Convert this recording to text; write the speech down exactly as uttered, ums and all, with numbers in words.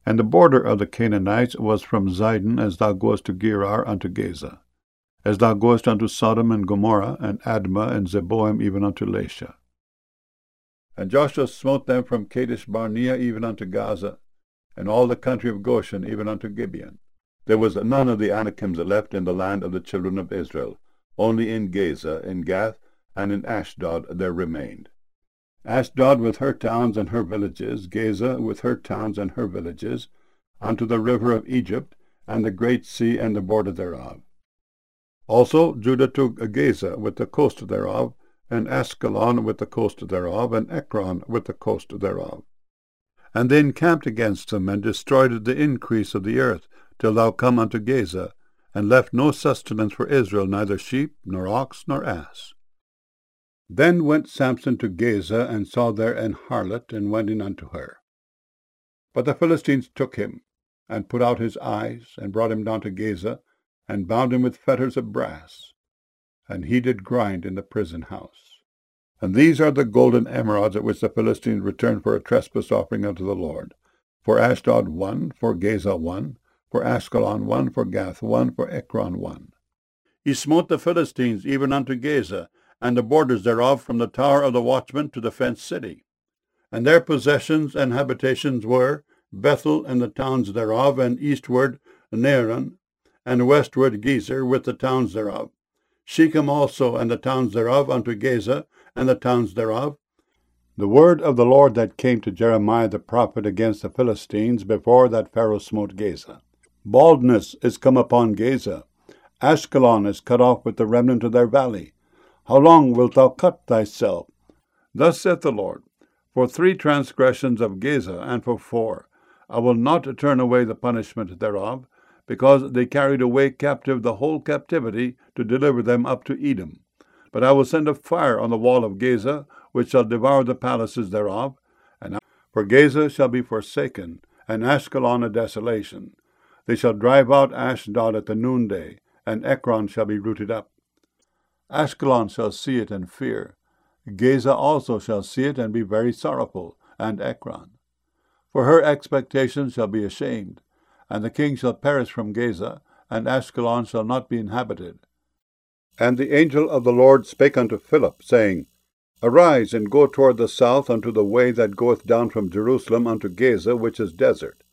And the border of the Canaanites was from Zidon, as thou goest to Gerar unto Gaza, as thou goest unto Sodom and Gomorrah, and Admah, and Zeboim, even unto Lasha. And Joshua smote them from Kadesh Barnea even unto Gaza, and all the country of Goshen even unto Gibeon. There was none of the Anakims left in the land of the children of Israel, only in Gaza, in Gath, and in Ashdod there remained. Ashdod with her towns and her villages, Gaza with her towns and her villages, unto the river of Egypt, and the great sea and the border thereof. Also Judah took Gaza with the coast thereof, and Askelon with the coast thereof, and Ekron with the coast thereof. And they encamped against them, and destroyed the increase of the earth, till thou come unto Gaza, and left no sustenance for Israel, neither sheep, nor ox, nor ass. Then went Samson to Gaza, and saw there an harlot, and went in unto her. But the Philistines took him, and put out his eyes, and brought him down to Gaza, and bound him with fetters of brass, and he did grind in the prison house. And these are the golden emerods at which the Philistines returned for a trespass offering unto the Lord. For Ashdod one, for Gaza one, for Askelon one, for Gath one, for Ekron one. He smote the Philistines even unto Gaza, and the borders thereof from the tower of the watchman to the fenced city. And their possessions and habitations were Bethel and the towns thereof, and eastward Naaran, and westward Gezer with the towns thereof. Shechem also and the towns thereof unto Gaza, and the towns thereof. The word of the Lord that came to Jeremiah the prophet against the Philistines before that Pharaoh smote Gaza. Baldness is come upon Gaza. Ashkelon is cut off with the remnant of their valley. How long wilt thou cut thyself? Thus saith the Lord, for three transgressions of Gaza, and for four, I will not turn away the punishment thereof, because they carried away captive the whole captivity to deliver them up to Edom. But I will send a fire on the wall of Gaza, which shall devour the palaces thereof, and for Gaza shall be forsaken, and Ashkelon a desolation. They shall drive out Ashdod at the noonday, and Ekron shall be rooted up. Ashkelon shall see it and fear. Gaza also shall see it and be very sorrowful, and Ekron. For her expectation shall be ashamed, and the king shall perish from Gaza, and Ashkelon shall not be inhabited. And the angel of the Lord spake unto Philip, saying, Arise, and go toward the south unto the way that goeth down from Jerusalem unto Gaza, which is desert.